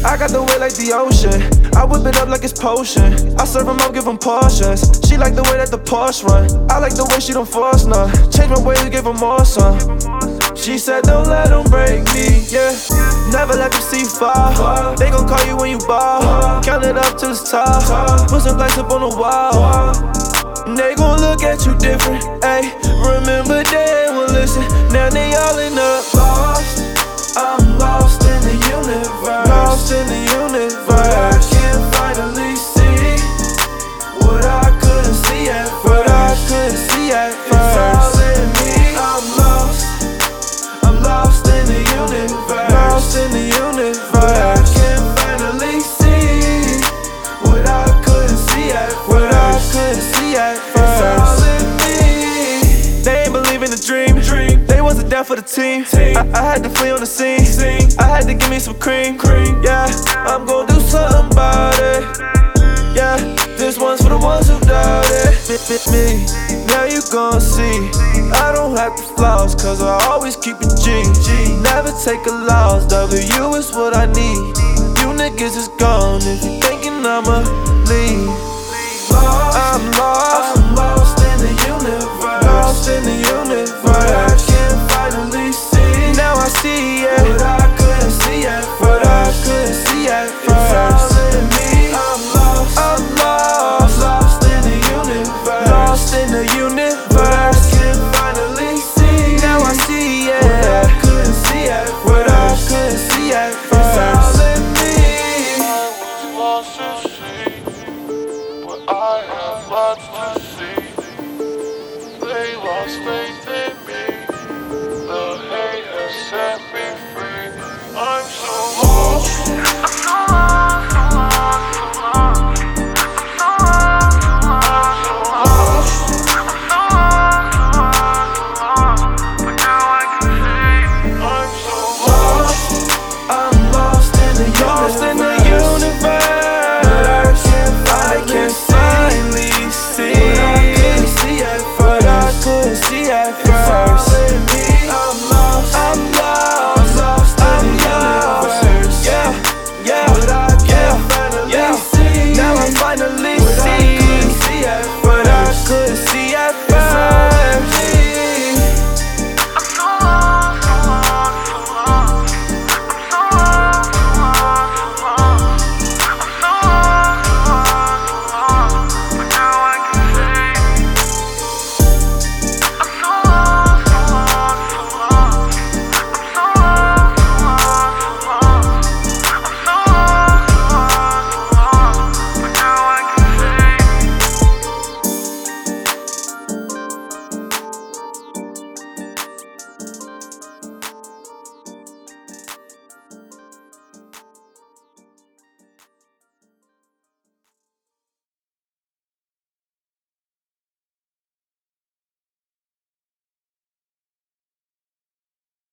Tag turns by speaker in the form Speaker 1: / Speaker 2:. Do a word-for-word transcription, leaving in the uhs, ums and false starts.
Speaker 1: I got the way like the ocean. I whip it up like it's potion. I serve them up, give them portions. She like the way that the Porsche run. I like the way she don't force none. Change my way to give her more some. She said don't let them break me, yeah. Never let them see you fall. They gon' call you when you ball. Count it up till it's top. Put some lights up on the wall. And they gon' look at you different, ayy. Remember they ain't won't listen. Now they all in the lost. I'm lost in the universe. Lost in the universe. But I can finally see what I couldn't see at first. What I couldn't see at first. It's all in me. I'm lost. I'm lost in the universe. Lost in the universe. But I can finally see what I couldn't see at first. What I couldn't see at first. It's all in me. They ain't believe in the dream. dream. They wasn't down for the team. team. I, I had to flee on the scene. scene. I had to give me some cream. cream. Yeah, I'm gon' do something about it. Yeah, this one's for the ones who doubt it. Me, now you gon' see I don't have the flaws, cause I always keep it G. G. Never take a loss, W is what I need. You niggas is gone if you thinking I'ma leave. Lost. I'm lost, I'm lost in the universe. Lost in the universe. But I can finally see. Now I see, yeah. What I couldn't see at first. What I couldn't see at first. It's all in me. I'm lost, I'm lost. Lost in the universe. Lost in the universe. But I can finally see. Now I see, yeah. What I couldn't see at first. What I couldn't see at first. It's all in me.
Speaker 2: I was lost at sea, but I have lots to